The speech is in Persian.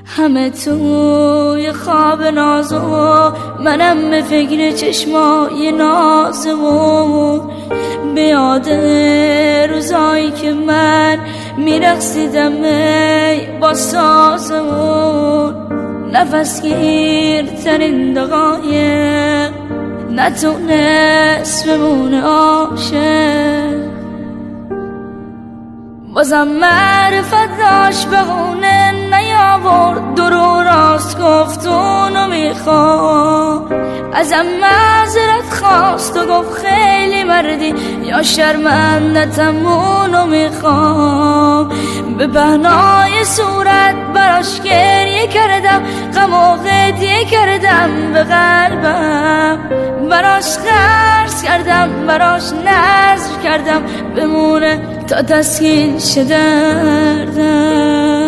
همه توی خواب نازو، منم به فکر چشمای نازمون. به یاد روزایی که من میرقصیدم با سازمون. نفس گیرترین دقایق نتونست بمونه عاشق. بازم معرفت داشت بهونه نیاورد، درو راست گفت اونو میخوام. ازم معذرت خواست و گفت خیلی مردی یا شرمندتم اونو میخوام. به پهنای صورت براش گریه کردم، غم و هدیه کردم به قلبم. براش خرج کردم، براش نذر کردم بمونه تا تسکین شه دردم.